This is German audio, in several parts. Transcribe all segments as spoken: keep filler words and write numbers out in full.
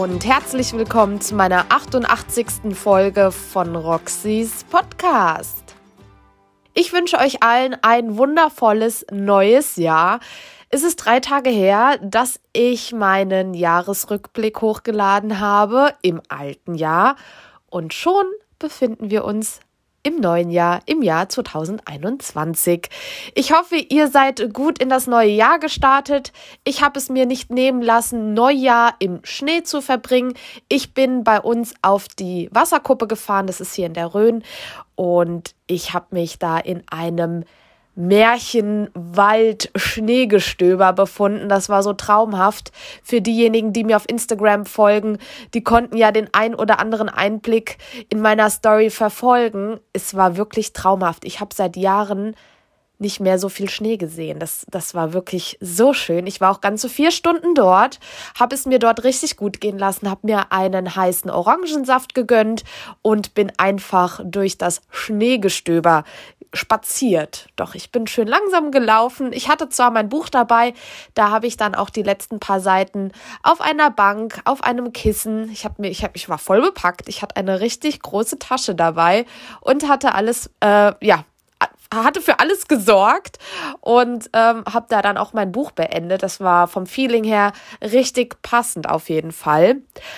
und herzlich willkommen zu meiner achtundachtzigsten Folge von Roxys Podcast. Ich wünsche euch allen ein wundervolles neues Jahr. Es ist drei Tage her, dass ich meinen Jahresrückblick hochgeladen habe im alten Jahr und schon befinden wir uns im neuen Jahr, im Jahr zweitausendeinundzwanzig. Ich hoffe, ihr seid gut in das neue Jahr gestartet. Ich habe es mir nicht nehmen lassen, Neujahr im Schnee zu verbringen. Ich bin bei uns auf die Wasserkuppe gefahren, das ist hier in der Rhön, und ich habe mich da in einem Märchenwald-Schneegestöber befunden. Das war so traumhaft. Für diejenigen, die mir auf Instagram folgen, die konnten ja den ein oder anderen Einblick in meiner Story verfolgen. Es war wirklich traumhaft. Ich habe seit Jahren nicht mehr so viel Schnee gesehen. Das, das war wirklich so schön. Ich war auch ganze vier Stunden dort, habe es mir dort richtig gut gehen lassen, habe mir einen heißen Orangensaft gegönnt und bin einfach durch das Schneegestöber spaziert. Doch ich bin schön langsam gelaufen. Ich hatte zwar mein Buch dabei, da habe ich dann auch die letzten paar Seiten auf einer Bank, auf einem Kissen. Ich habe mir, ich habe, ich war voll bepackt. Ich hatte eine richtig große Tasche dabei und hatte alles, äh, ja, hatte für alles gesorgt und ähm, habe da dann auch mein Buch beendet. Das war vom Feeling her richtig passend auf jeden Fall.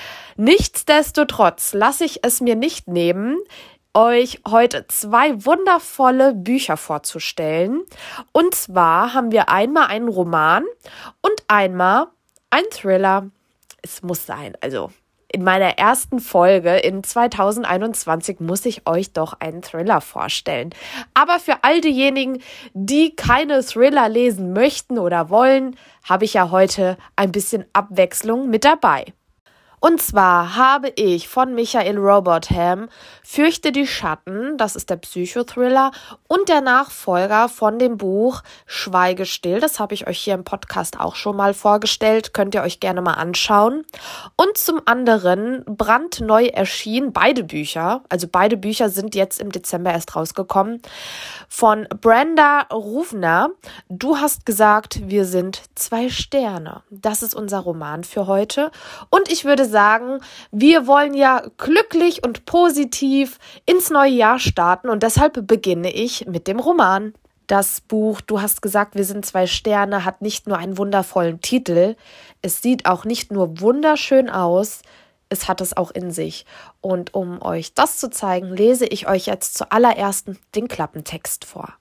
Nichtsdestotrotz lasse ich es mir nicht nehmen, euch heute zwei wundervolle Bücher vorzustellen. Und zwar haben wir einmal einen Roman und einmal ein Thriller. Es muss sein, also in meiner ersten Folge in zweitausendeinundzwanzig muss ich euch doch einen Thriller vorstellen. Aber für all diejenigen, die keine Thriller lesen möchten oder wollen, habe ich ja heute ein bisschen Abwechslung mit dabei. Und zwar habe ich von Michael Robotham Fürchte die Schatten, das ist der Psychothriller, und der Nachfolger von dem Buch Schweige still, das habe ich euch hier im Podcast auch schon mal vorgestellt, könnt ihr euch gerne mal anschauen. Und zum anderen brandneu erschienen beide Bücher, also beide Bücher sind jetzt im Dezember erst rausgekommen, von Brenda Ruvner. Du hast gesagt, wir sind zwei Sterne. Das ist unser Roman für heute. Und ich würde sagen, wir wollen ja glücklich und positiv ins neue Jahr starten und deshalb beginne ich mit dem Roman. Das Buch Du hast gesagt, wir sind zwei Sterne hat nicht nur einen wundervollen Titel, es sieht auch nicht nur wunderschön aus, es hat es auch in sich. Und um euch das zu zeigen, lese ich euch jetzt zuallererst den Klappentext vor.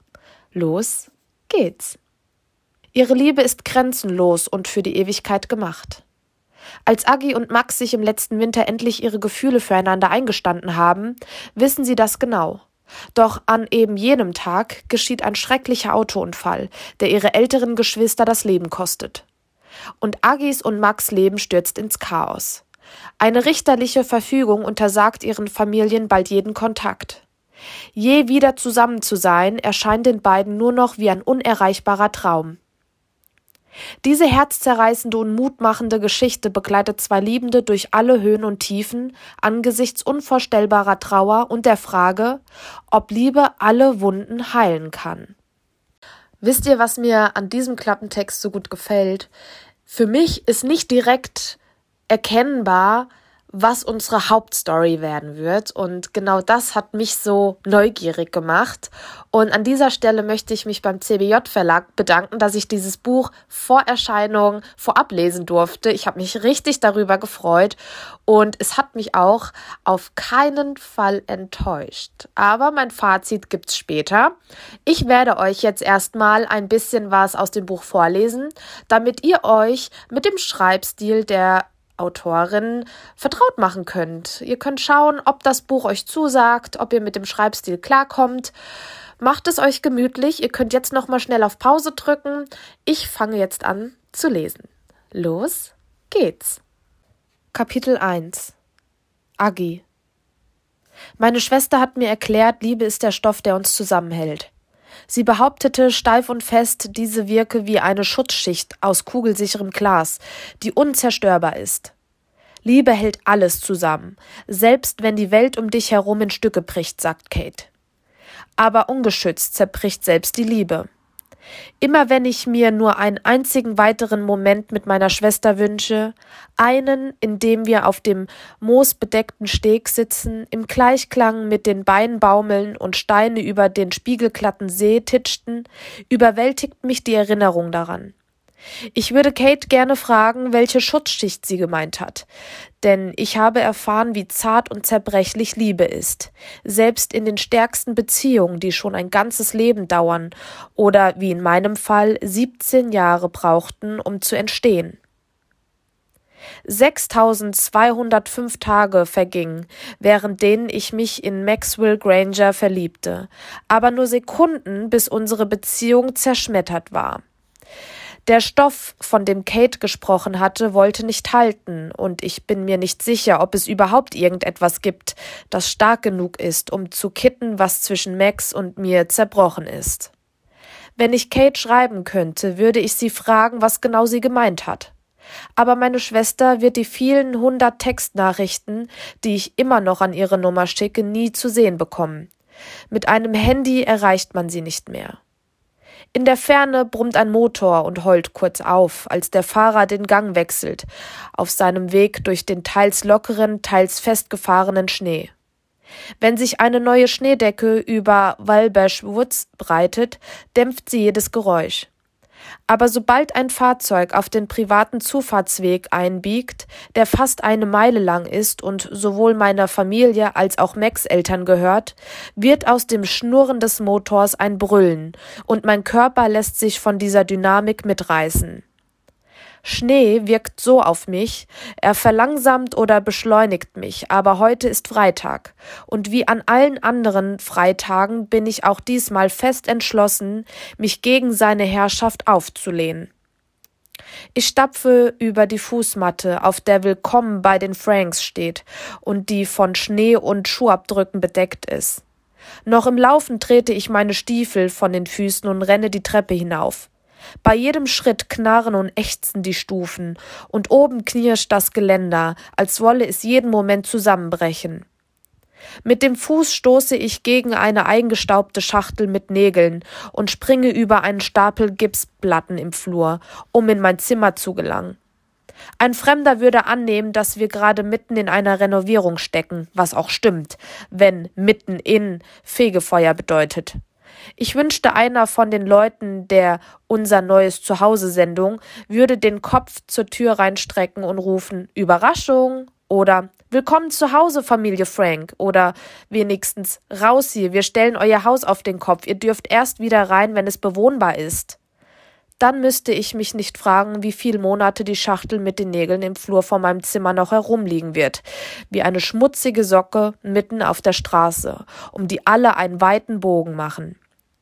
Los geht's. Ihre Liebe ist grenzenlos und für die Ewigkeit gemacht. Als Agi und Max sich im letzten Winter endlich ihre Gefühle füreinander eingestanden haben, wissen sie das genau. Doch an eben jenem Tag geschieht ein schrecklicher Autounfall, der ihre älteren Geschwister das Leben kostet. Und Agis und Max' Leben stürzt ins Chaos. Eine richterliche Verfügung untersagt ihren Familien bald jeden Kontakt. Je wieder zusammen zu sein, erscheint den beiden nur noch wie ein unerreichbarer Traum. Diese herzzerreißende und mutmachende Geschichte begleitet zwei Liebende durch alle Höhen und Tiefen angesichts unvorstellbarer Trauer und der Frage, ob Liebe alle Wunden heilen kann. Wisst ihr, was mir an diesem Klappentext so gut gefällt? Für mich ist nicht direkt erkennbar, was unsere Hauptstory werden wird, und genau das hat mich so neugierig gemacht. Und an dieser Stelle möchte ich mich beim C B J Verlag bedanken, dass ich dieses Buch vor Erscheinung vorab lesen durfte. Ich habe mich richtig darüber gefreut und es hat mich auch auf keinen Fall enttäuscht. Aber mein Fazit gibt's später. Ich werde euch jetzt erstmal ein bisschen was aus dem Buch vorlesen, damit ihr euch mit dem Schreibstil der Autorin vertraut machen könnt. Ihr könnt schauen, ob das Buch euch zusagt, ob ihr mit dem Schreibstil klarkommt. Macht es euch gemütlich. Ihr könnt jetzt noch mal schnell auf Pause drücken. Ich fange jetzt an zu lesen. Los geht's. Kapitel eins. Agi. Meine Schwester hat mir erklärt, Liebe ist der Stoff, der uns zusammenhält. Sie behauptete steif und fest, diese wirke wie eine Schutzschicht aus kugelsicherem Glas, die unzerstörbar ist. Liebe hält alles zusammen, selbst wenn die Welt um dich herum in Stücke bricht, sagt Kate. Aber ungeschützt zerbricht selbst die Liebe. Immer wenn ich mir nur einen einzigen weiteren Moment mit meiner Schwester wünsche, einen, in dem wir auf dem moosbedeckten Steg sitzen, im Gleichklang mit den Beinen baumeln und Steine über den spiegelglatten See titschten, überwältigt mich die Erinnerung daran. Ich würde Kate gerne fragen, welche Schutzschicht sie gemeint hat, denn ich habe erfahren, wie zart und zerbrechlich Liebe ist, selbst in den stärksten Beziehungen, die schon ein ganzes Leben dauern oder, wie in meinem Fall, siebzehn Jahre brauchten, um zu entstehen. sechstausendzweihundertfünf Tage vergingen, während denen ich mich in Maxwell Granger verliebte, aber nur Sekunden, bis unsere Beziehung zerschmettert war. Der Stoff, von dem Kate gesprochen hatte, wollte nicht halten, und ich bin mir nicht sicher, ob es überhaupt irgendetwas gibt, das stark genug ist, um zu kitten, was zwischen Max und mir zerbrochen ist. Wenn ich Kate schreiben könnte, würde ich sie fragen, was genau sie gemeint hat. Aber meine Schwester wird die vielen hundert Textnachrichten, die ich immer noch an ihre Nummer schicke, nie zu sehen bekommen. Mit einem Handy erreicht man sie nicht mehr. In der Ferne brummt ein Motor und heult kurz auf, als der Fahrer den Gang wechselt, auf seinem Weg durch den teils lockeren, teils festgefahrenen Schnee. Wenn sich eine neue Schneedecke über Walbash Woods breitet, dämpft sie jedes Geräusch. Aber sobald ein Fahrzeug auf den privaten Zufahrtsweg einbiegt, der fast eine Meile lang ist und sowohl meiner Familie als auch Max Eltern gehört, wird aus dem Schnurren des Motors ein Brüllen, und mein Körper lässt sich von dieser Dynamik mitreißen. Schnee wirkt so auf mich, er verlangsamt oder beschleunigt mich, aber heute ist Freitag, und wie an allen anderen Freitagen bin ich auch diesmal fest entschlossen, mich gegen seine Herrschaft aufzulehnen. Ich stapfe über die Fußmatte, auf der Willkommen bei den Franks steht und die von Schnee und Schuhabdrücken bedeckt ist. Noch im Laufen trete ich meine Stiefel von den Füßen und renne die Treppe hinauf. Bei jedem Schritt knarren und ächzen die Stufen, und oben knirscht das Geländer, als wolle es jeden Moment zusammenbrechen. Mit dem Fuß stoße ich gegen eine eingestaubte Schachtel mit Nägeln und springe über einen Stapel Gipsplatten im Flur, um in mein Zimmer zu gelangen. Ein Fremder würde annehmen, dass wir gerade mitten in einer Renovierung stecken, was auch stimmt, wenn mitten in Fegefeuer bedeutet. Ich wünschte, einer von den Leuten der Unser neues Zuhause-Sendung würde den Kopf zur Tür reinstrecken und rufen »Überraschung« oder »Willkommen zu Hause, Familie Frank« oder wenigstens »Raus hier, wir stellen euer Haus auf den Kopf, ihr dürft erst wieder rein, wenn es bewohnbar ist«. Dann müsste ich mich nicht fragen, wie viele Monate die Schachtel mit den Nägeln im Flur vor meinem Zimmer noch herumliegen wird, wie eine schmutzige Socke mitten auf der Straße, um die alle einen weiten Bogen machen.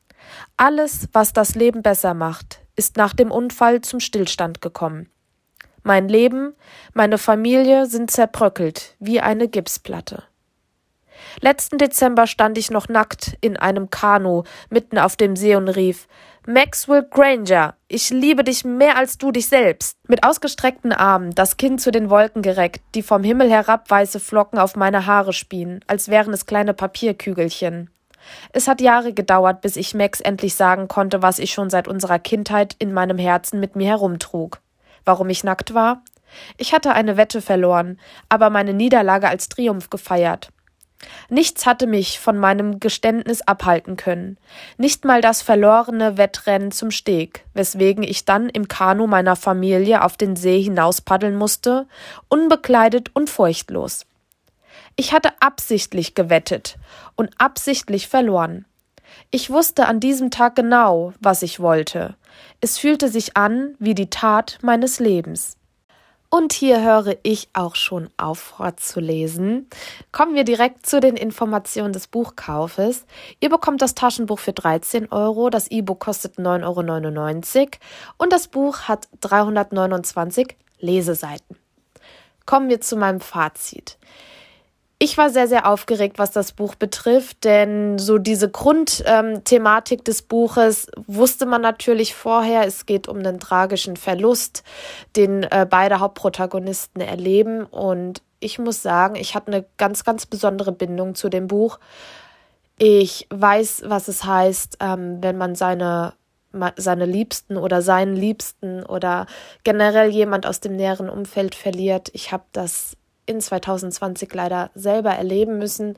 Alles, was das Leben besser macht, ist nach dem Unfall zum Stillstand gekommen. Mein Leben, meine Familie sind zerbröckelt wie eine Gipsplatte. Letzten Dezember stand ich noch nackt in einem Kanu mitten auf dem See und rief: »Maxwell Granger, ich liebe dich mehr als du dich selbst.« Mit ausgestreckten Armen, das Kinn zu den Wolken gereckt, die vom Himmel herab weiße Flocken auf meine Haare spien, als wären es kleine Papierkügelchen. Es hat Jahre gedauert, bis ich Max endlich sagen konnte, was ich schon seit unserer Kindheit in meinem Herzen mit mir herumtrug. Warum ich nackt war? Ich hatte eine Wette verloren, aber meine Niederlage als Triumph gefeiert. Nichts hatte mich von meinem Geständnis abhalten können, nicht mal das verlorene Wettrennen zum Steg, weswegen ich dann im Kanu meiner Familie auf den See hinauspaddeln musste, unbekleidet und furchtlos. Ich hatte absichtlich gewettet und absichtlich verloren. Ich wusste an diesem Tag genau, was ich wollte. Es fühlte sich an wie die Tat meines Lebens. Und hier höre ich auch schon auf vorzulesen. Kommen wir direkt zu den Informationen des Buchkaufes. Ihr bekommt das Taschenbuch für dreizehn Euro, das E-Book kostet neun Euro neunundneunzig und das Buch hat dreihundertneunundzwanzig Leseseiten. Kommen wir zu meinem Fazit. Ich war sehr, sehr aufgeregt, was das Buch betrifft, denn so diese Grundthematik ähm, des Buches wusste man natürlich vorher. Es geht um einen tragischen Verlust, den äh, beide Hauptprotagonisten erleben. Und ich muss sagen, ich hatte eine ganz, ganz besondere Bindung zu dem Buch. Ich weiß, was es heißt, ähm, wenn man seine seine Liebsten oder seinen Liebsten oder generell jemand aus dem näheren Umfeld verliert. Ich habe das in zwanzig zwanzig leider selber erleben müssen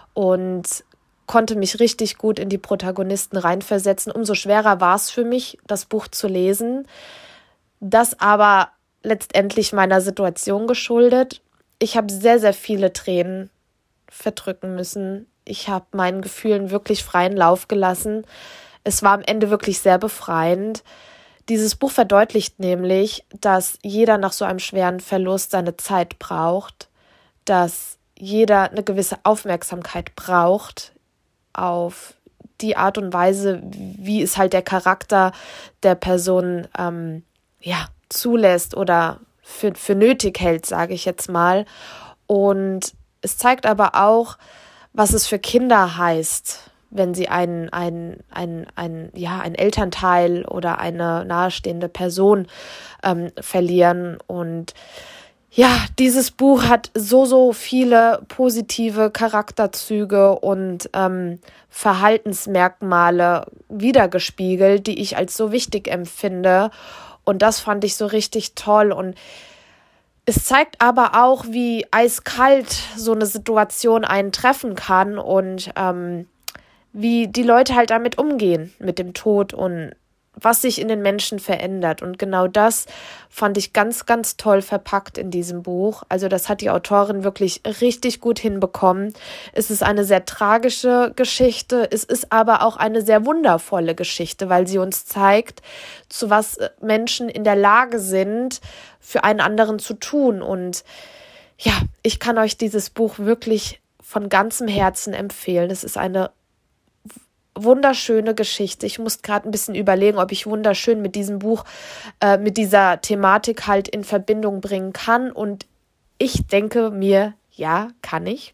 und konnte mich richtig gut in die Protagonisten reinversetzen. Umso schwerer war es für mich, das Buch zu lesen. Das aber letztendlich meiner Situation geschuldet. Ich habe sehr, sehr viele Tränen verdrücken müssen. Ich habe meinen Gefühlen wirklich freien Lauf gelassen. Es war am Ende wirklich sehr befreiend. Dieses Buch verdeutlicht nämlich, dass jeder nach so einem schweren Verlust seine Zeit braucht, dass jeder eine gewisse Aufmerksamkeit braucht auf die Art und Weise, wie es halt der Charakter der Person ähm, ja, zulässt oder für, für nötig hält, sage ich jetzt mal. Und es zeigt aber auch, was es für Kinder heißt, wenn sie einen, einen, einen, einen, ja, einen Elternteil oder eine nahestehende Person ähm, verlieren. Und ja, dieses Buch hat so, so viele positive Charakterzüge und ähm, Verhaltensmerkmale wiedergespiegelt, die ich als so wichtig empfinde. Und das fand ich so richtig toll. Und es zeigt aber auch, wie eiskalt so eine Situation einen treffen kann und ähm, wie die Leute halt damit umgehen, mit dem Tod und was sich in den Menschen verändert. Und genau das fand ich ganz, ganz toll verpackt in diesem Buch. Also das hat die Autorin wirklich richtig gut hinbekommen. Es ist eine sehr tragische Geschichte. Es ist aber auch eine sehr wundervolle Geschichte, weil sie uns zeigt, zu was Menschen in der Lage sind, für einen anderen zu tun. Und ja, ich kann euch dieses Buch wirklich von ganzem Herzen empfehlen. Es ist eine wunderschöne Geschichte. Ich muss gerade ein bisschen überlegen, ob ich wunderschön mit diesem Buch, äh, mit dieser Thematik halt in Verbindung bringen kann. Und ich denke mir, ja, kann ich.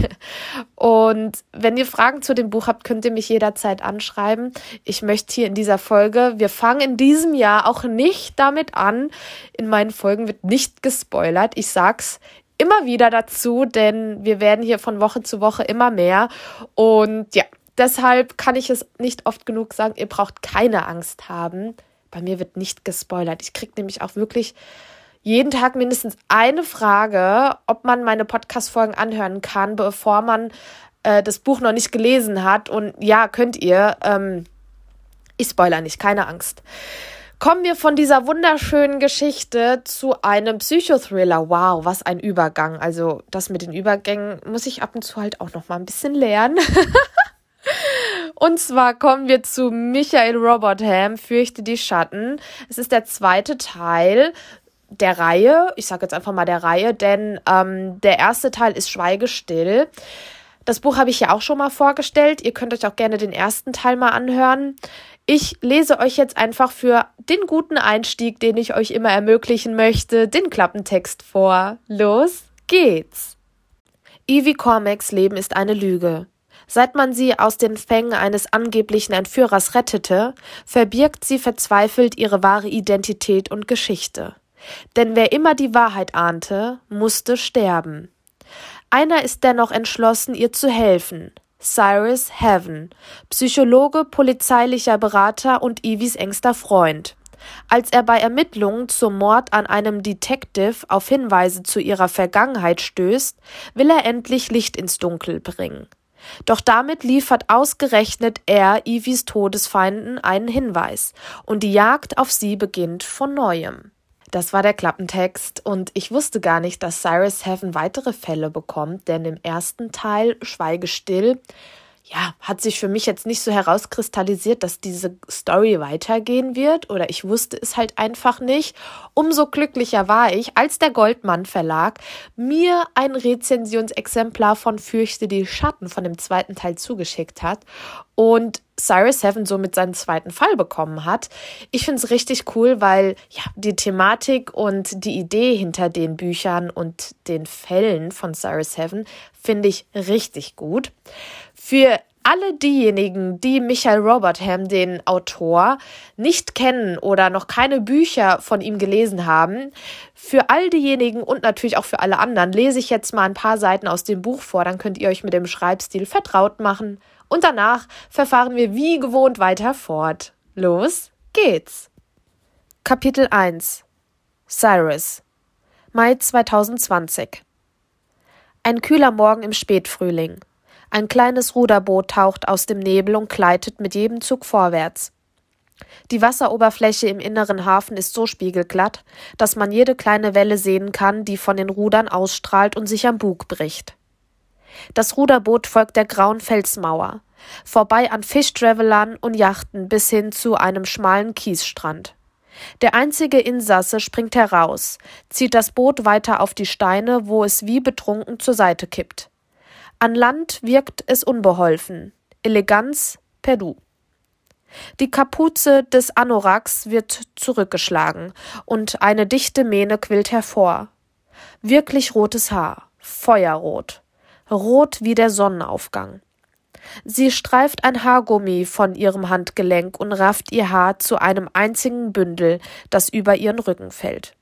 Und wenn ihr Fragen zu dem Buch habt, könnt ihr mich jederzeit anschreiben. Ich möchte hier in dieser Folge, wir fangen in diesem Jahr auch nicht damit an. In meinen Folgen wird nicht gespoilert. Ich sag's immer wieder dazu, denn wir werden hier von Woche zu Woche immer mehr. Und ja, deshalb kann ich es nicht oft genug sagen, ihr braucht keine Angst haben. Bei mir wird nicht gespoilert. Ich kriege nämlich auch wirklich jeden Tag mindestens eine Frage, ob man meine Podcast-Folgen anhören kann, bevor man äh, das Buch noch nicht gelesen hat. Und ja, könnt ihr. Ähm, ich spoilere nicht, keine Angst. Kommen wir von dieser wunderschönen Geschichte zu einem Psychothriller. Wow, was ein Übergang. Also das mit den Übergängen muss ich ab und zu halt auch noch mal ein bisschen lernen. Und zwar kommen wir zu Michael Robotham, Fürchte die Schatten. Es ist der zweite Teil der Reihe. Ich sage jetzt einfach mal der Reihe, denn ähm, der erste Teil ist Schweigestill. Das Buch habe ich ja auch schon mal vorgestellt. Ihr könnt euch auch gerne den ersten Teil mal anhören. Ich lese euch jetzt einfach für den guten Einstieg, den ich euch immer ermöglichen möchte, den Klappentext vor. Los geht's! Evie Cormacs Leben ist eine Lüge. Seit man sie aus den Fängen eines angeblichen Entführers rettete, verbirgt sie verzweifelt ihre wahre Identität und Geschichte. Denn wer immer die Wahrheit ahnte, musste sterben. Einer ist dennoch entschlossen, ihr zu helfen. Cyrus Heaven, Psychologe, polizeilicher Berater und Evies engster Freund. Als er bei Ermittlungen zum Mord an einem Detective auf Hinweise zu ihrer Vergangenheit stößt, will er endlich Licht ins Dunkel bringen. Doch damit liefert ausgerechnet er Evies Todesfeinden einen Hinweis und die Jagd auf sie beginnt von Neuem. Das war der Klappentext und ich wusste gar nicht, dass Cyrus Heaven weitere Fälle bekommt, denn im ersten Teil, Schweigestill, ja, hat sich für mich jetzt nicht so herauskristallisiert, dass diese Story weitergehen wird oder ich wusste es halt einfach nicht. Umso glücklicher war ich, als der Goldmann Verlag mir ein Rezensionsexemplar von Fürchte die Schatten von dem zweiten Teil zugeschickt hat und Cyrus Heaven somit seinen zweiten Fall bekommen hat. Ich finde es richtig cool, weil ja die Thematik und die Idee hinter den Büchern und den Fällen von Cyrus Heaven finde ich richtig gut. Für alle diejenigen, die Michael Robotham, den Autor, nicht kennen oder noch keine Bücher von ihm gelesen haben, für all diejenigen und natürlich auch für alle anderen lese ich jetzt mal ein paar Seiten aus dem Buch vor, dann könnt ihr euch mit dem Schreibstil vertraut machen und danach verfahren wir wie gewohnt weiter fort. Los geht's! Kapitel eins Cyrus Mai zweitausendzwanzig Ein kühler Morgen im Spätfrühling. Ein kleines Ruderboot taucht aus dem Nebel und gleitet mit jedem Zug vorwärts. Die Wasseroberfläche im inneren Hafen ist so spiegelglatt, dass man jede kleine Welle sehen kann, die von den Rudern ausstrahlt und sich am Bug bricht. Das Ruderboot folgt der grauen Felsmauer, vorbei an Fischtravelern und Yachten bis hin zu einem schmalen Kiesstrand. Der einzige Insasse springt heraus, zieht das Boot weiter auf die Steine, wo es wie betrunken zur Seite kippt. An Land wirkt es unbeholfen. Eleganz perdu. Die Kapuze des Anoraks wird zurückgeschlagen und eine dichte Mähne quillt hervor. Wirklich rotes Haar, feuerrot, rot wie der Sonnenaufgang. Sie streift ein Haargummi von ihrem Handgelenk und rafft ihr Haar zu einem einzigen Bündel, das über ihren Rücken fällt.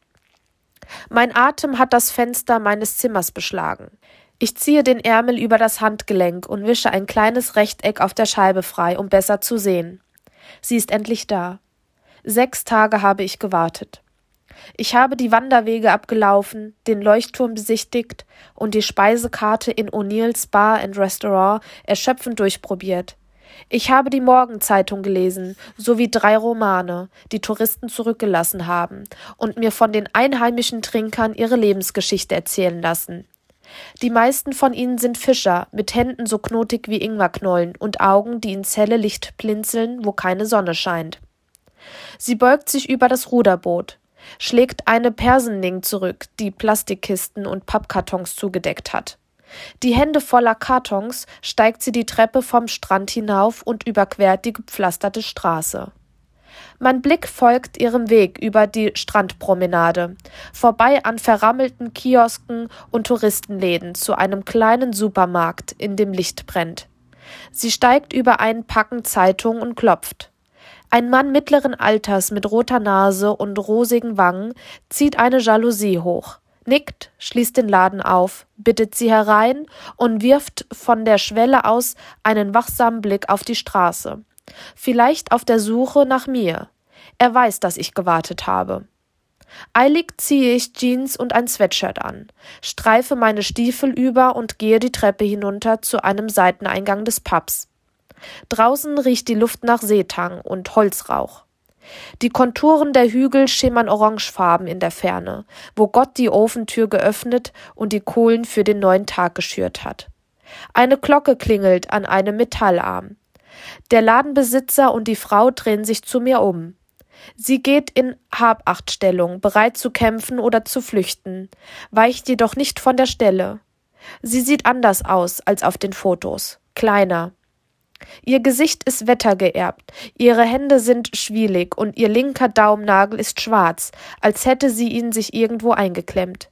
Mein Atem hat das Fenster meines Zimmers beschlagen. Ich ziehe den Ärmel über das Handgelenk und wische ein kleines Rechteck auf der Scheibe frei, um besser zu sehen. Sie ist endlich da. Sechs Tage habe ich gewartet. Ich habe die Wanderwege abgelaufen, den Leuchtturm besichtigt und die Speisekarte in O'Neill's Bar and Restaurant erschöpfend durchprobiert. Ich habe die Morgenzeitung gelesen, sowie drei Romane, die Touristen zurückgelassen haben, und mir von den einheimischen Trinkern ihre Lebensgeschichte erzählen lassen. Die meisten von ihnen sind Fischer, mit Händen so knotig wie Ingwerknollen und Augen, die ins helle Licht blinzeln, wo keine Sonne scheint. Sie beugt sich über das Ruderboot, schlägt eine Persenning zurück, die Plastikkisten und Pappkartons zugedeckt hat. Die Hände voller Kartons steigt sie die Treppe vom Strand hinauf und überquert die gepflasterte Straße. Mein Blick folgt ihrem Weg über die Strandpromenade, vorbei an verrammelten Kiosken und Touristenläden zu einem kleinen Supermarkt, in dem Licht brennt. Sie steigt über einen Packen Zeitungen und klopft. Ein Mann mittleren Alters mit roter Nase und rosigen Wangen zieht eine Jalousie hoch, nickt, schließt den Laden auf, bittet sie herein und wirft von der Schwelle aus einen wachsamen Blick auf die Straße. Vielleicht auf der Suche nach mir. Er weiß, dass ich gewartet habe. Eilig ziehe ich Jeans und ein Sweatshirt an, streife meine Stiefel über und gehe die Treppe hinunter zu einem Seiteneingang des Pubs. Draußen riecht die Luft nach Seetang und Holzrauch. Die Konturen der Hügel schimmern orangefarben in der Ferne, wo Gott die Ofentür geöffnet und die Kohlen für den neuen Tag geschürt hat. Eine Glocke klingelt an einem Metallarm. Der Ladenbesitzer und die Frau drehen sich zu mir um. Sie geht in Habachtstellung, bereit zu kämpfen oder zu flüchten, weicht jedoch nicht von der Stelle. Sie sieht anders aus als auf den Fotos, kleiner. Ihr Gesicht ist wettergeerbt, ihre Hände sind schwielig und ihr linker Daumennagel ist schwarz, als hätte sie ihn sich irgendwo eingeklemmt.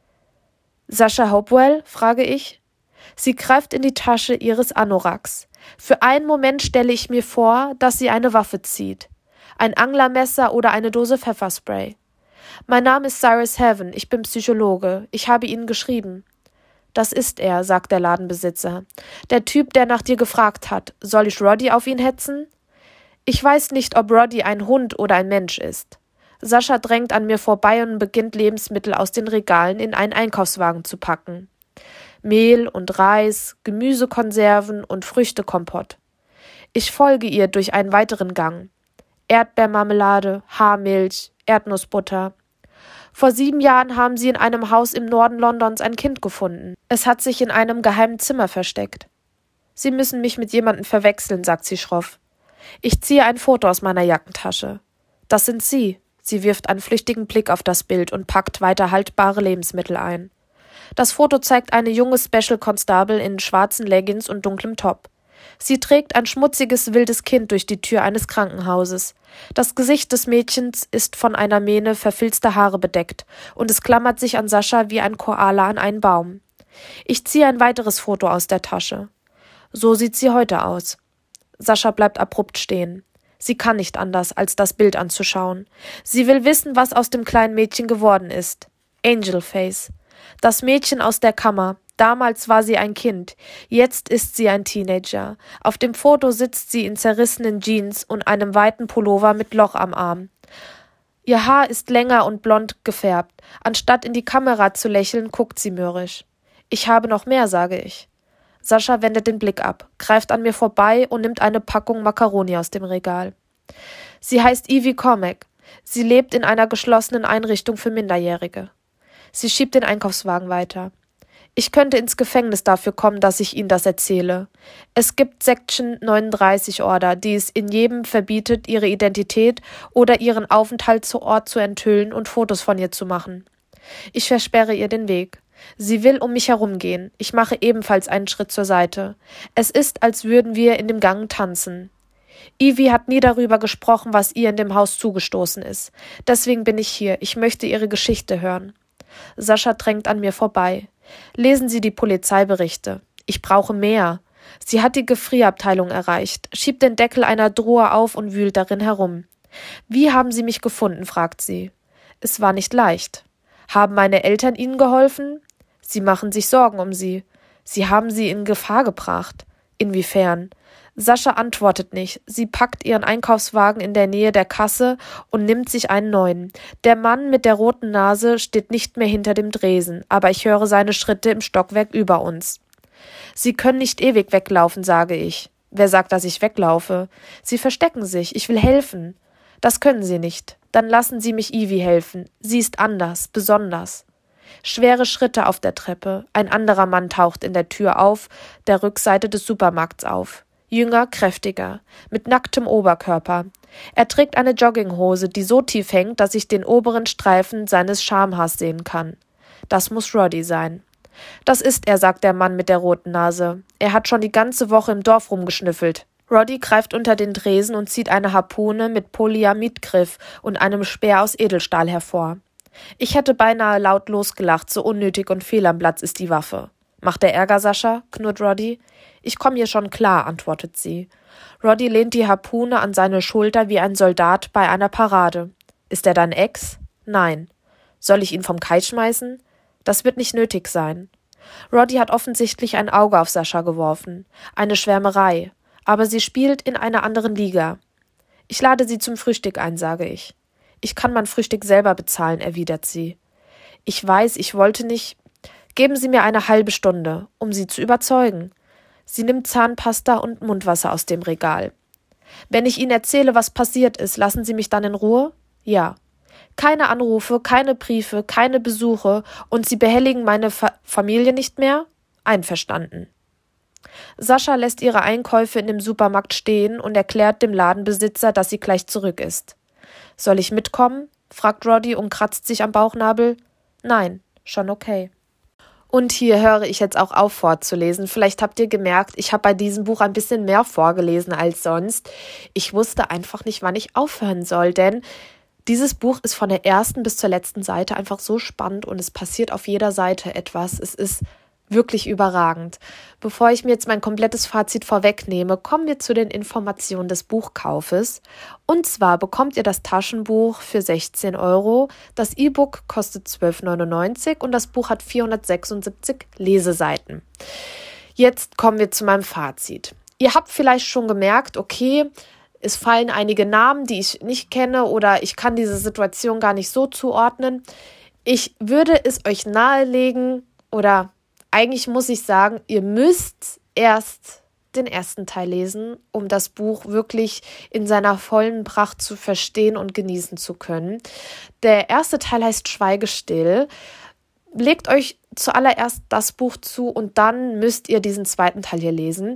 »Sascha Hopewell?« frage ich. Sie greift in die Tasche ihres Anoraks. Für einen Moment stelle ich mir vor, dass sie eine Waffe zieht. Ein Anglermesser oder eine Dose Pfefferspray. »Mein Name ist Cyrus Heaven, ich bin Psychologe. Ich habe Ihnen geschrieben.« »Das ist er«, sagt der Ladenbesitzer. »Der Typ, der nach dir gefragt hat. Soll ich Roddy auf ihn hetzen?« Ich weiß nicht, ob Roddy ein Hund oder ein Mensch ist. Sascha drängt an mir vorbei und beginnt, Lebensmittel aus den Regalen in einen Einkaufswagen zu packen. Mehl und Reis, Gemüsekonserven und Früchtekompott. Ich folge ihr durch einen weiteren Gang. Erdbeermarmelade, Haarmilch, Erdnussbutter. Vor sieben Jahren haben sie in einem Haus im Norden Londons ein Kind gefunden. Es hat sich in einem geheimen Zimmer versteckt. »Sie müssen mich mit jemandem verwechseln«, sagt sie schroff. Ich ziehe ein Foto aus meiner Jackentasche. »Das sind Sie.« Sie wirft einen flüchtigen Blick auf das Bild und packt weiter haltbare Lebensmittel ein. Das Foto zeigt eine junge Special Constable in schwarzen Leggings und dunklem Top. Sie trägt ein schmutziges, wildes Kind durch die Tür eines Krankenhauses. Das Gesicht des Mädchens ist von einer Mähne verfilzter Haare bedeckt und es klammert sich an Sascha wie ein Koala an einen Baum. Ich ziehe ein weiteres Foto aus der Tasche. So sieht sie heute aus. Sascha bleibt abrupt stehen. Sie kann nicht anders, als das Bild anzuschauen. Sie will wissen, was aus dem kleinen Mädchen geworden ist. Angelface. Das Mädchen aus der Kammer, Damals war sie ein Kind, jetzt ist sie ein Teenager. Auf dem Foto sitzt sie in zerrissenen Jeans und einem weiten Pullover mit Loch am Arm. Ihr Haar ist länger und blond gefärbt. Anstatt in die Kamera zu lächeln, guckt sie mürrisch. Ich habe noch mehr, sage ich. Sascha wendet den Blick ab, greift an mir vorbei und nimmt eine Packung Macaroni aus dem Regal. Sie heißt Evie Cormack. Sie lebt in einer geschlossenen Einrichtung für Minderjährige. Sie schiebt den Einkaufswagen weiter. Ich könnte ins Gefängnis dafür kommen, dass ich Ihnen das erzähle. Es gibt Section neununddreißig Order, die es in jedem verbietet, ihre Identität oder ihren Aufenthaltsort zu enthüllen und Fotos von ihr zu machen. Ich versperre ihr den Weg. Sie will um mich herumgehen. Ich mache ebenfalls einen Schritt zur Seite. Es ist, als würden wir in dem Gang tanzen. Evie hat nie darüber gesprochen, was ihr in dem Haus zugestoßen ist. Deswegen bin ich hier. Ich möchte ihre Geschichte hören. Sascha drängt an mir vorbei. Lesen Sie die Polizeiberichte. Ich brauche mehr. Sie hat die Gefrierabteilung erreicht, schiebt den Deckel einer Truhe auf und wühlt darin herum. Wie haben Sie mich gefunden, fragt sie. Es war nicht leicht. Haben meine Eltern Ihnen geholfen? Sie machen sich Sorgen um Sie. Sie haben Sie in Gefahr gebracht. Inwiefern? Sascha antwortet nicht. Sie packt ihren Einkaufswagen in der Nähe der Kasse und nimmt sich einen neuen. Der Mann mit der roten Nase steht nicht mehr hinter dem Dresen, aber ich höre seine Schritte im Stockwerk über uns. Sie können nicht ewig weglaufen, sage ich. Wer sagt, dass ich weglaufe? Sie verstecken sich. Ich will helfen. Das können Sie nicht. Dann lassen Sie mich Evie helfen. Sie ist anders, besonders. Schwere Schritte auf der Treppe. Ein anderer Mann taucht in der Tür auf, der Rückseite des Supermarkts auf. Jünger, kräftiger, mit nacktem Oberkörper. Er trägt eine Jogginghose, die so tief hängt, dass ich den oberen Streifen seines Schamhaars sehen kann. Das muss Roddy sein. Das ist er, sagt der Mann mit der roten Nase. Er hat schon die ganze Woche im Dorf rumgeschnüffelt. Roddy greift unter den Tresen und zieht eine Harpune mit Polyamidgriff und einem Speer aus Edelstahl hervor. Ich hätte beinahe laut losgelacht, so unnötig und fehl am Platz ist die Waffe. Macht der Ärger, Sascha? Knurrt Roddy. Ich komme hier schon klar, antwortet sie. Roddy lehnt die Harpune an seine Schulter wie ein Soldat bei einer Parade. Ist er dein Ex? Nein. Soll ich ihn vom Kai schmeißen? Das wird nicht nötig sein. Roddy hat offensichtlich ein Auge auf Sascha geworfen. Eine Schwärmerei. Aber sie spielt in einer anderen Liga. Ich lade sie zum Frühstück ein, sage ich. Ich kann mein Frühstück selber bezahlen, erwidert sie. Ich weiß, ich wollte nicht. Geben Sie mir eine halbe Stunde, um Sie zu überzeugen. Sie nimmt Zahnpasta und Mundwasser aus dem Regal. Wenn ich Ihnen erzähle, was passiert ist, lassen Sie mich dann in Ruhe? Ja. Keine Anrufe, keine Briefe, keine Besuche und Sie behelligen meine Fa- Familie nicht mehr? Einverstanden. Sascha lässt ihre Einkäufe in dem Supermarkt stehen und erklärt dem Ladenbesitzer, dass sie gleich zurück ist. Soll ich mitkommen? Fragt Roddy und kratzt sich am Bauchnabel. Nein, schon okay. Und hier höre ich jetzt auch auf vorzulesen. Vielleicht habt ihr gemerkt, ich habe bei diesem Buch ein bisschen mehr vorgelesen als sonst. Ich wusste einfach nicht, wann ich aufhören soll, denn dieses Buch ist von der ersten bis zur letzten Seite einfach so spannend und es passiert auf jeder Seite etwas. Es ist wirklich überragend. Bevor ich mir jetzt mein komplettes Fazit vorwegnehme, kommen wir zu den Informationen des Buchkaufes. Und zwar bekommt ihr das Taschenbuch für sechzehn Euro, das E-Book kostet zwölf neunundneunzig und das Buch hat vierhundertsechsundsiebzig Leseseiten. Jetzt kommen wir zu meinem Fazit. Ihr habt vielleicht schon gemerkt, okay, es fallen einige Namen, die ich nicht kenne oder ich kann diese Situation gar nicht so zuordnen. Ich würde es euch nahelegen oder eigentlich muss ich sagen, ihr müsst erst den ersten Teil lesen, um das Buch wirklich in seiner vollen Pracht zu verstehen und genießen zu können. Der erste Teil heißt Schweigestill. Legt euch zuallererst das Buch zu und dann müsst ihr diesen zweiten Teil hier lesen.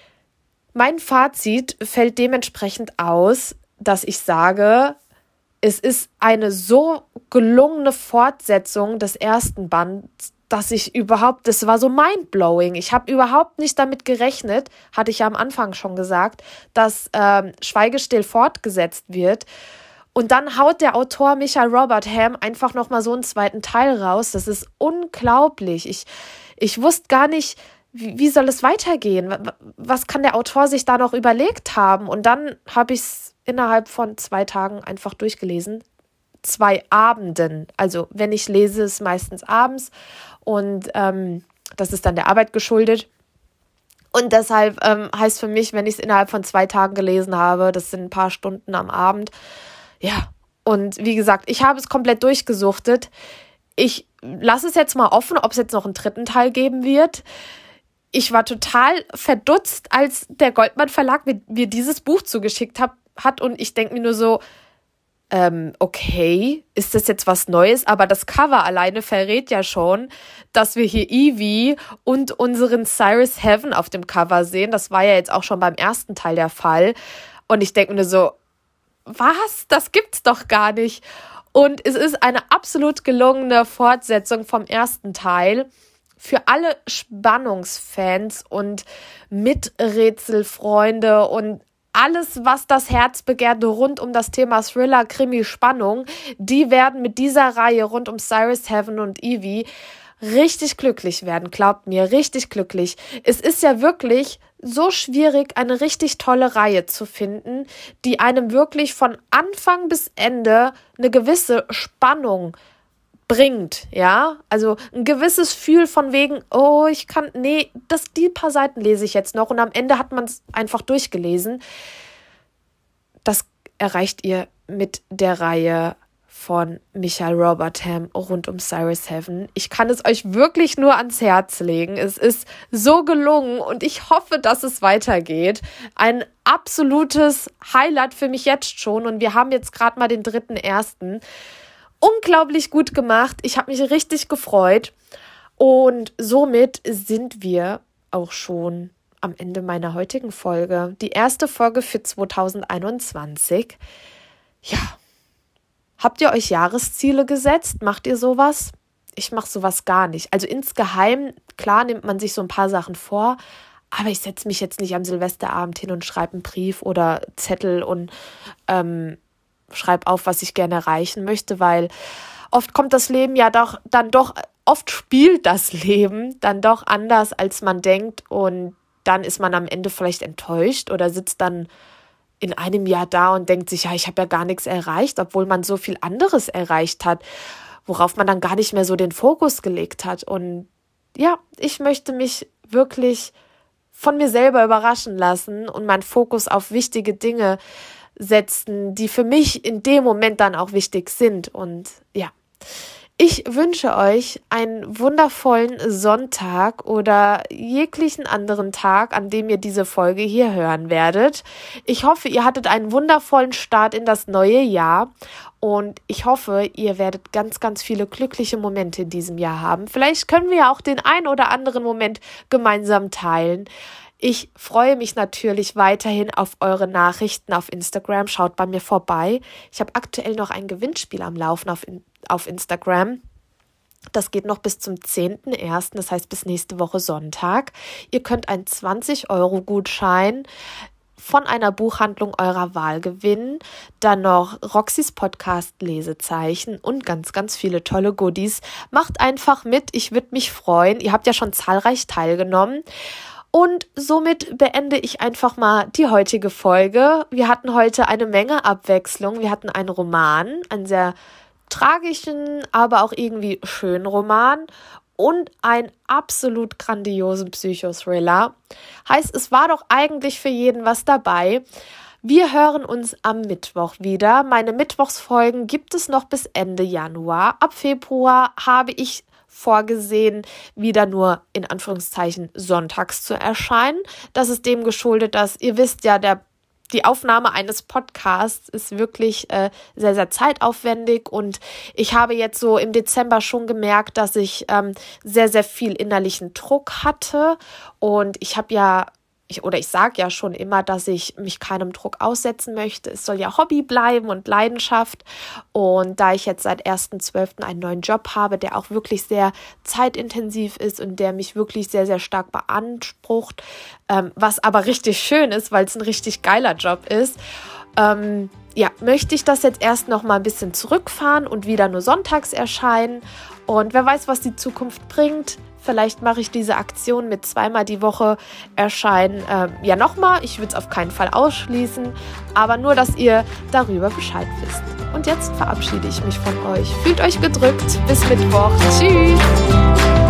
Mein Fazit fällt dementsprechend aus, dass ich sage, es ist eine so gelungene Fortsetzung des ersten Bands, dass ich überhaupt, das war so mindblowing. Ich habe überhaupt nicht damit gerechnet, hatte ich ja am Anfang schon gesagt, dass ähm, Schweigestill fortgesetzt wird. Und dann haut der Autor Michael Robert Ham einfach nochmal so einen zweiten Teil raus. Das ist unglaublich. Ich, ich wusste gar nicht, wie, wie soll es weitergehen? Was kann der Autor sich da noch überlegt haben? Und dann habe ich es innerhalb von zwei Tagen einfach durchgelesen. Zwei Abenden. Also wenn ich lese, ist es meistens abends. Und ähm, das ist dann der Arbeit geschuldet. Und deshalb ähm, heißt für mich, wenn ich es innerhalb von zwei Tagen gelesen habe, das sind ein paar Stunden am Abend. Ja, und wie gesagt, ich habe es komplett durchgesuchtet. Ich lasse es jetzt mal offen, ob es jetzt noch einen dritten Teil geben wird. Ich war total verdutzt, als der Goldmann Verlag mir, mir dieses Buch zugeschickt hab, hat. Und ich denke mir nur so, ähm, okay, ist das jetzt was Neues? Aber das Cover alleine verrät ja schon, dass wir hier Evie und unseren Cyrus Heaven auf dem Cover sehen. Das war ja jetzt auch schon beim ersten Teil der Fall. Und ich denke mir so, was? Das gibt's doch gar nicht. Und es ist eine absolut gelungene Fortsetzung vom ersten Teil. Für alle Spannungsfans und Miträtselfreunde und alles, was das Herz begehrt rund um das Thema Thriller, Krimi, Spannung, die werden mit dieser Reihe rund um Cyrus Heaven und Evie richtig glücklich werden. Glaubt mir, richtig glücklich. Es ist ja wirklich so schwierig, eine richtig tolle Reihe zu finden, die einem wirklich von Anfang bis Ende eine gewisse Spannung bringt, ja, also ein gewisses Gefühl von wegen, oh, ich kann, nee, das, die paar Seiten lese ich jetzt noch und am Ende hat man es einfach durchgelesen. Das erreicht ihr mit der Reihe von Michael Robotham rund um Cyrus Heaven. Ich kann es euch wirklich nur ans Herz legen. Es ist so gelungen und ich hoffe, dass es weitergeht. Ein absolutes Highlight für mich jetzt schon und wir haben jetzt gerade mal den dritten ersten. Unglaublich gut gemacht. Ich habe mich richtig gefreut. Und somit sind wir auch schon am Ende meiner heutigen Folge. Die erste Folge für zwanzig einundzwanzig. Ja. Habt ihr euch Jahresziele gesetzt? Macht ihr sowas? Ich mache sowas gar nicht. Also insgeheim, klar nimmt man sich so ein paar Sachen vor, aber ich setze mich jetzt nicht am Silvesterabend hin und schreibe einen Brief oder Zettel und ähm, schreib auf, was ich gerne erreichen möchte, weil oft kommt das Leben ja doch dann doch, oft spielt das Leben dann doch anders, als man denkt und dann ist man am Ende vielleicht enttäuscht oder sitzt dann in einem Jahr da und denkt sich, ja, ich habe ja gar nichts erreicht, obwohl man so viel anderes erreicht hat, worauf man dann gar nicht mehr so den Fokus gelegt hat. Und ja, ich möchte mich wirklich von mir selber überraschen lassen und meinen Fokus auf wichtige Dinge setzen, die für mich in dem Moment dann auch wichtig sind. Und ja, ich wünsche euch einen wundervollen Sonntag oder jeglichen anderen Tag, an dem ihr diese Folge hier hören werdet. Ich hoffe, ihr hattet einen wundervollen Start in das neue Jahr und ich hoffe, ihr werdet ganz, ganz viele glückliche Momente in diesem Jahr haben. Vielleicht können wir ja auch den ein oder anderen Moment gemeinsam teilen. Ich freue mich natürlich weiterhin auf eure Nachrichten auf Instagram. Schaut bei mir vorbei. Ich habe aktuell noch ein Gewinnspiel am Laufen auf, auf Instagram. Das geht noch bis zum zehnten ersten, das heißt bis nächste Woche Sonntag. Ihr könnt einen zwanzig Euro Gutschein von einer Buchhandlung eurer Wahl gewinnen. Dann noch Roxys Podcast Lesezeichen und ganz, ganz viele tolle Goodies. Macht einfach mit, ich würde mich freuen. Ihr habt ja schon zahlreich teilgenommen. Und somit beende ich einfach mal die heutige Folge. Wir hatten heute eine Menge Abwechslung. Wir hatten einen Roman, einen sehr tragischen, aber auch irgendwie schönen Roman und einen absolut grandiosen Psychothriller. Heißt, es war doch eigentlich für jeden was dabei. Wir hören uns am Mittwoch wieder. Meine Mittwochsfolgen gibt es noch bis Ende Januar. Ab Februar habe ich vorgesehen, wieder nur in Anführungszeichen sonntags zu erscheinen. Das ist dem geschuldet, dass ihr wisst ja, der die Aufnahme eines Podcasts ist wirklich äh, sehr, sehr zeitaufwendig und ich habe jetzt so im Dezember schon gemerkt, dass ich ähm, sehr, sehr viel innerlichen Druck hatte und ich habe ja Ich, oder ich sage ja schon immer, dass ich mich keinem Druck aussetzen möchte. Es soll ja Hobby bleiben und Leidenschaft. Und da ich jetzt seit ersten zwölften einen neuen Job habe, der auch wirklich sehr zeitintensiv ist und der mich wirklich sehr, sehr stark beansprucht, ähm, was aber richtig schön ist, weil es ein richtig geiler Job ist, ähm, ja, möchte ich das jetzt erst noch mal ein bisschen zurückfahren und wieder nur sonntags erscheinen. Und wer weiß, was die Zukunft bringt. Vielleicht mache ich diese Aktion mit zweimal die Woche erscheinen. Äh, ja, nochmal. Ich würde es auf keinen Fall ausschließen. Aber nur, dass ihr darüber Bescheid wisst. Und jetzt verabschiede ich mich von euch. Fühlt euch gedrückt. Bis Mittwoch. Tschüss.